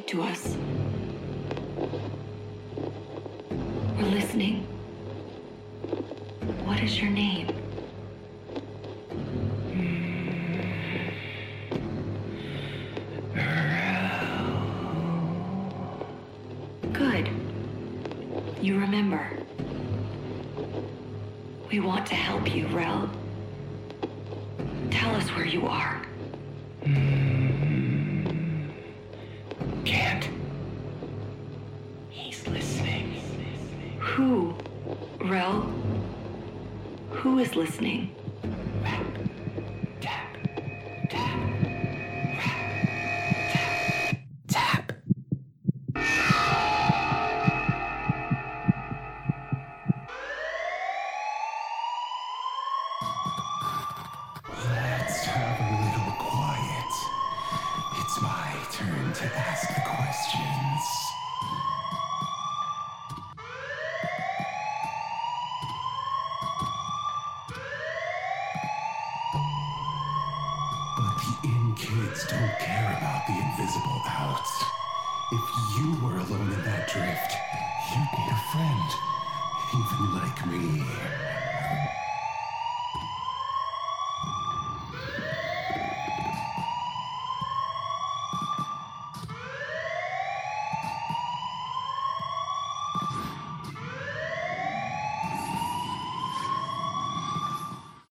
speak to us. We're listening. What is your name? Good. You remember. We want to help you, Rel. Tell us where you are. Can't. He's listening. Who? Rel? Who is listening? Rap, tap, tap, rap, tap, tap. Let's have a little quiet. It's my turn to ask the questions. But the in kids don't care about the invisible outs. If you were alone in that drift, you'd need a friend. Even like me.